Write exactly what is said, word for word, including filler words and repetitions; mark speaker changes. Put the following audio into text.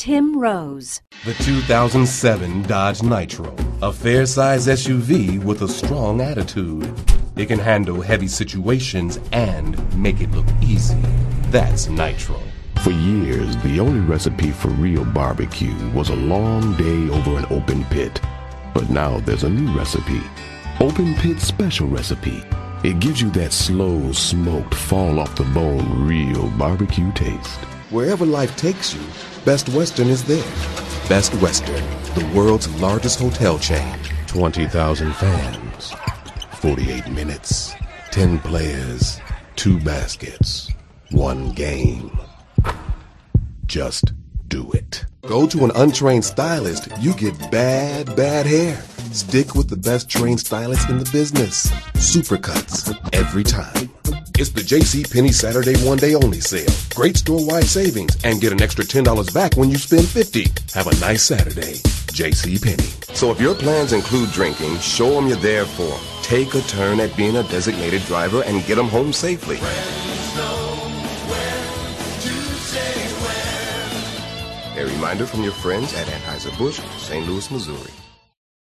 Speaker 1: Tim Rose.
Speaker 2: The two thousand seven Dodge Nitro, a fair-size S U V with a strong attitude. It can handle heavy situations and make it look easy. That's Nitro.
Speaker 3: For years, the only recipe for real barbecue was a long day over an open pit. But now there's a new recipe. Open Pit Special Recipe. It gives you that slow, smoked, fall-off-the-bone, real barbecue taste.
Speaker 2: Wherever life takes you, Best Western is there. Best Western, the world's largest hotel chain. twenty thousand fans. forty-eight minutes. ten players. Two baskets. One game. Just do it. Go to an untrained stylist, you get bad, bad hair. Stick with the best trained stylist in the business. Supercuts every time. It's the JCPenney Saturday one-day only sale. Great store-wide savings and get an extra ten dollars back when you spend fifty dollars. Have a nice Saturday, JCPenney. So if your plans include drinking, show them you're there for them. Take a turn at being a designated driver and get them home safely. A reminder from your friends at Anheuser-Busch, Saint Louis, Missouri.